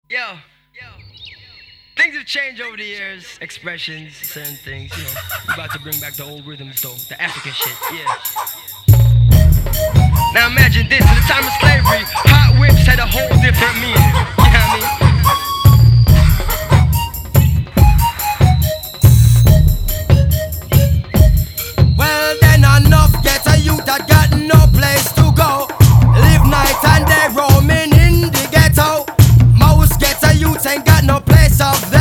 Yo, things have changed over the years. Expressions, certain things, we about to bring back the old rhythms though, the African shit, yeah. Now imagine this, in the time of slavery, hot whips had a whole different meaning. You know what I mean? Well then enough get a youth that got no place to go. Live night and day roaming in the ghetto. Most get a youth ain't got no place of